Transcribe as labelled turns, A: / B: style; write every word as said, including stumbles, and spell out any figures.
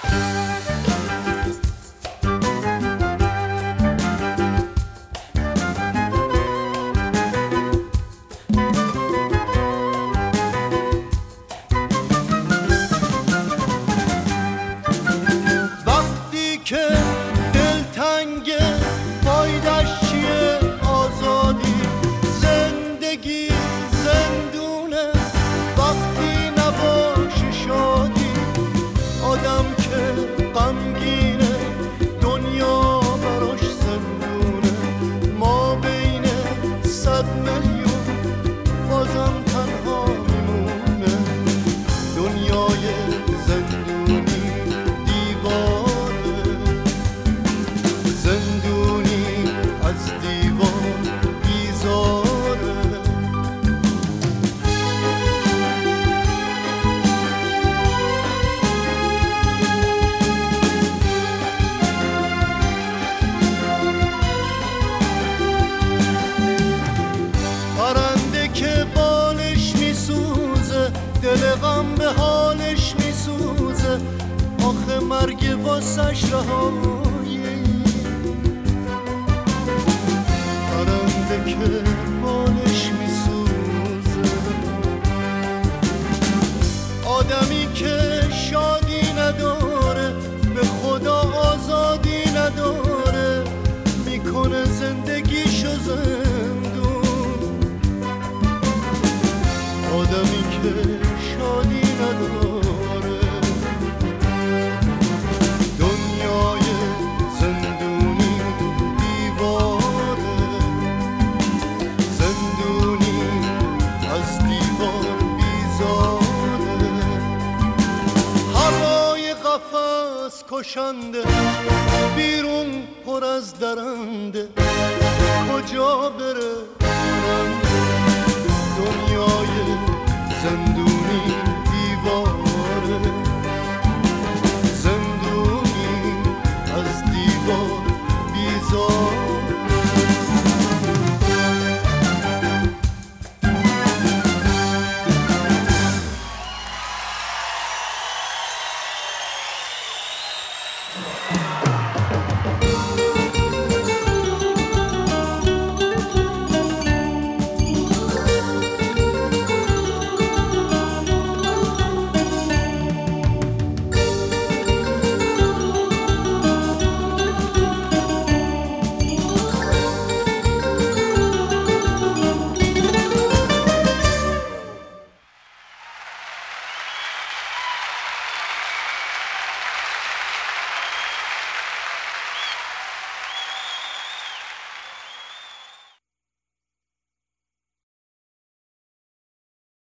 A: دل غم به حالش میسوزه، آخه مرگ واسش رهایی. پرنده که بالش میسوزه، آدمی که شادی نداره، به خدا آزادی نداره، میکنه زندگیشو زندون. آدمی که شادی نداره، دنیای زندونی دیواره، زندونی از دیوار بیزاره. هوای قفس کشنده، بیرون پر از درنده، کجا بره پرنده؟ دنیای زندونی دیوار